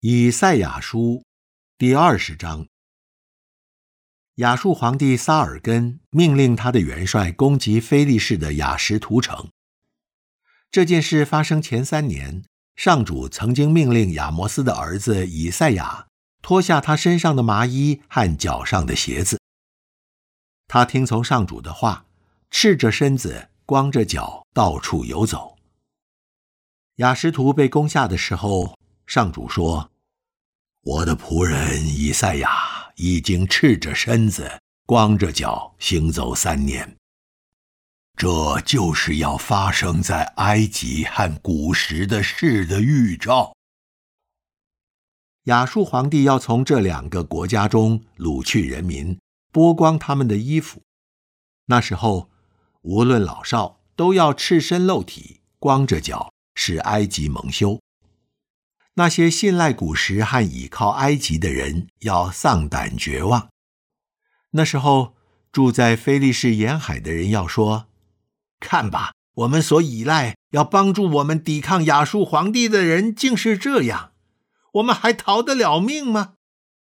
以赛亚书第20章。亚述皇帝撒尔根命令他的元帅攻击非利士的亚实突城。这件事发生前3年，上主曾经命令亚摩斯的儿子以赛亚脱下他身上的麻衣和脚上的鞋子。他听从上主的话，赤着身子，光着脚到处游走。亚实突被攻下的时候，上主说：我的仆人以赛亚已经赤着身子，光着脚行走3年。这就是要发生在埃及和古时的事的预兆。亚述皇帝要从这2个国家中掳去人民，剥光他们的衣服。那时候，无论老少，都要赤身露体，光着脚，使埃及蒙羞。那些信赖古时和倚靠埃及的人要丧胆绝望。那时候，住在非利士沿海的人要说：看吧，我们所依赖要帮助我们抵抗亚述皇帝的人竟是这样，我们还逃得了命吗？